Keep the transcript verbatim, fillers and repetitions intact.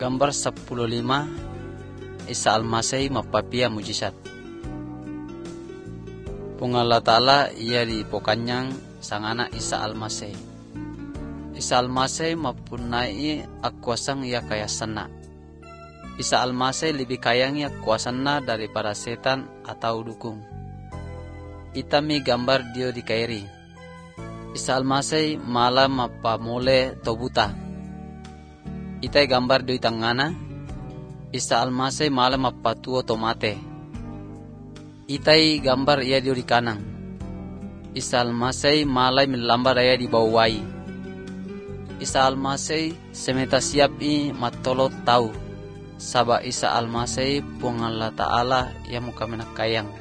Gambar sepuluh lima, Isa Al-Masih mapapia mujizat. Pung Allah Ta'ala ia di pokanyang sang anak Isa Al-Masih. Isa Al-Masih mapunai akuasang ia kaya sana. Isa Al-Masih lebih kayang ia kuasana daripada setan atau dukung. Itami gambar dio di kairi. Isa Al-Masih malam mapamole tobuta. Itai gambar dio tangana. Isa Al-Masih malam mapatuo tomate. Itai gambar ia dio di kanang. Isa Al-Masih malam melambar ia di bawai. Isa Al-Masih semeta siap i matolo tau. Sabak Isa Al-Masih pung Allah Ta'ala yang muka menakayang.